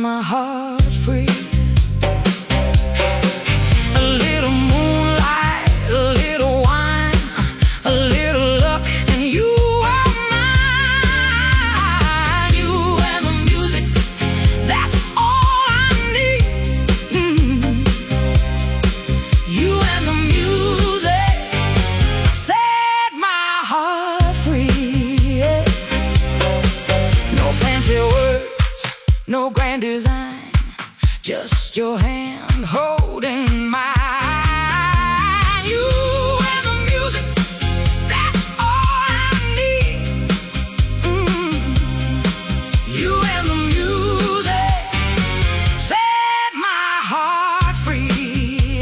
my heart free. A little moonlight, a little wine, a little luck, and you are mine. You and the music, that's all I need. You and the music set my heart free. No fancy words, no grand design, just your hand holding mine. You and the music, that's all I need. You and the music set my heart free.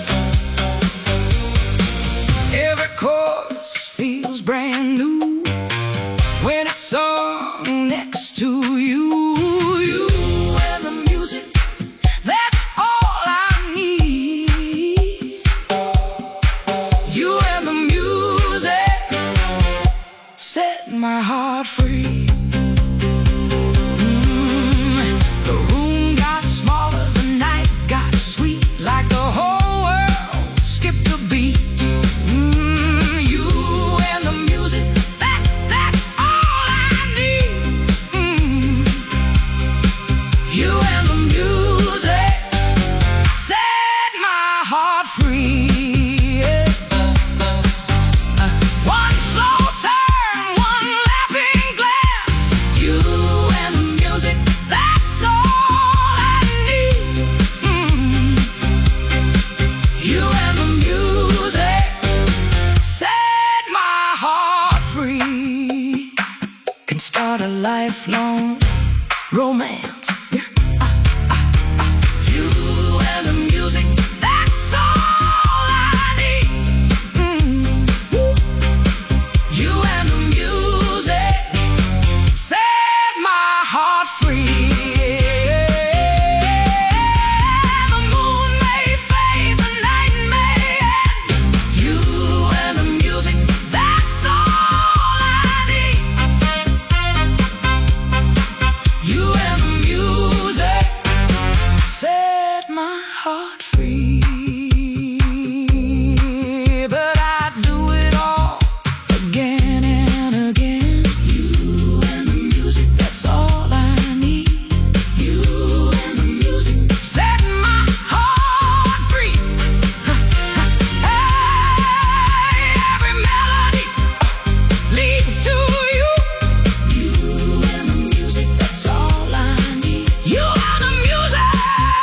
Every chorus feels brand new when it's sung next to you. You and the music, that's all I need. You and the music set my heart free. The room got smaller, the night got sweet, like the whole world skipped a beat. You and the music, that's all I need. You and the music set my heart free. One slow turn, one laughing glance. You and the music, that's all I need. You and the music set my heart free. Can start a lifelong romance. You and the music, that's all I need. You and the music set my heart free. The moon may fade, the night may end. You and the music, that's all I need. You and the music set my heart free. But I do it all again and again. You and the music, that's all I need. You and the music set my heart free. Hey, every melody leads to you. You and the music, that's all I need. You and the music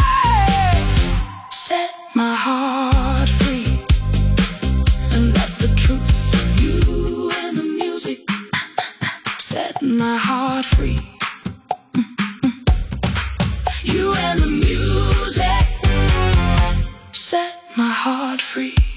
set my heart free. And that's the truth. You and the music set my heart free. You and the music set my heart free.